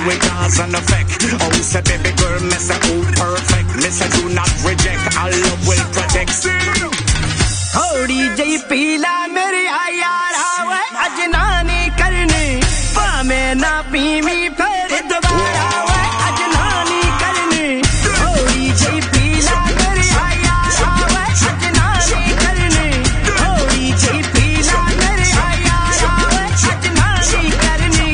it cause and effect. Oh, say baby girl, me say oh perfect. Me say do not reject, our love will protect. थोड़ी जई पीला मेरी यारा वे अजनानी करनी पामे ना पीवी फिर दोबारा वे अजनानी करनी थोड़ी जई पीला मेरी यारा वे अजनानी करनी थोड़ी जई पीला मेरी यारा वे अजनानी करनी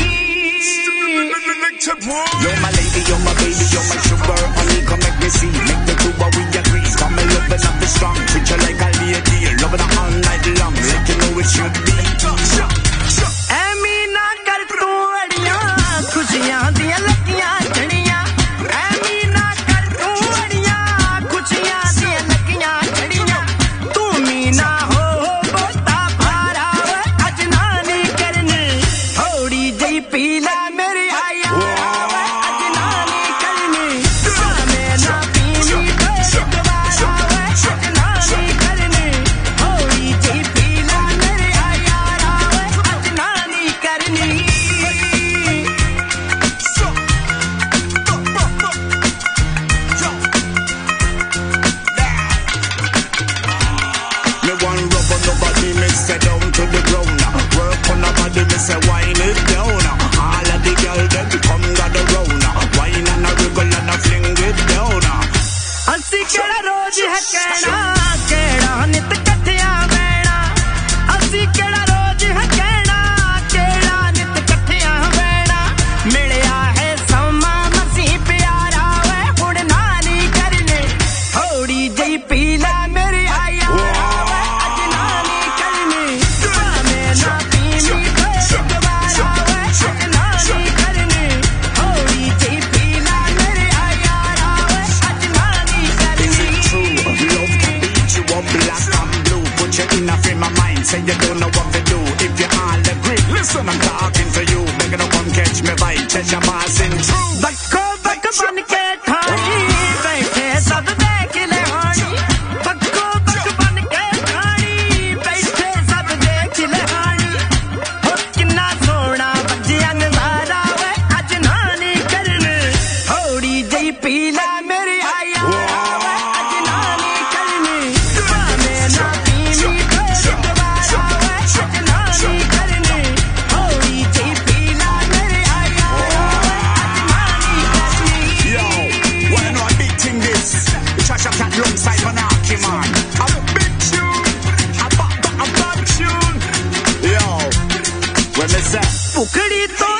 You're my lady, you're my baby, you're my sugar honey, come make me see, make the two we agree. Come and love and be strong, treat you like a lady, love it all night long, like you know it should be. ऐमीना कर तू अड़िया खुशियां दिया लगियां चढ़िया ऐमीना कर तू अड़िया खुशियां दिया लगियां चढ़िया तू मीना हो बोता भारा वे अजनानी करनी थोड़ी जई पीला मेरी आया वे अजनानी करनी पामे ना पीवी फिर दोबारा वे अजनानी करनी थोड़ी जई पीला मेरी आया वे अजनानी करनी Me one rub on nobody, me say down to the ground. Work on nobody, me say wine it down. All of the girls them come gather round. Wine and a wriggle and a fling it down. ਅਸੀਂ ਕਿਹੜਾ ਰੋਜ਼ ਹੈ ਕਹਿਣਾ ਕਿਹੜਾ ਨਿਤ ਇਕੱਠਿਆਂ ਬਹਿਣਾ ਅਸੀਂ ਕਿਹੜਾ ਰੋਜ਼ ਹੈ ਕਹਿਣਾ ਕਿਹੜਾ ਨਿਤ ਇਕੱਠਿਆਂ ਬਹਿਣਾ ਮਿਲਿਆ ਹੈ ਸਮਾਂ ਮਸੀਂ ਪਿਆਰਾ ਵੇ ਹੁਣ ਨਾ ਨਹੀਂ ਕਰਨੇ ਥੋੜੀ ਜਈ ਪੀਲਾ ਮੇਰੀ ਆਇਆ ਵੇ ਅਜਨਾਨੀ ਕਰਨੀ ਭਾਵੇਂ ਨਾ ਪੀਵੀ ਫਿਰ ਦੁਬਾਰਾ ਵੇ ਅਜਨਾਨੀ ਕਰਨੀ ਥੋੜੀ ਜਈ ਪੀਲਾ ਮੇਰੀ ਆਇਆ ਵੇ ਅਜਨਾਨੀ ਕਰਨੀ Love can beat you up black and blue. Put you in a frame of mind, say you don't know what to do. If you all agree, listen, I'm talking to you. Begging to come catch me vibe, catch your passing through. बक्को बक बन के ठाणी बैठे सब देख ले हानी बक्को बक बन के ठाणी बैठे सब देख ले हानी हो किन्ना सोना बजिया नजारा वे अजनानी करने थोड़ी जई पीला मेरी आया वे अजनानी करनी पामे ना पीवी फिर दोबारा वे अजनानी करनी थोड़ी जई पीला मेरी आया वे अजनानी करनी Yo, wanna know a big thing this? Chacha cat alongside Monarchy man. A big tune, a bad tune. Yo, when me say, पुकड़ी तो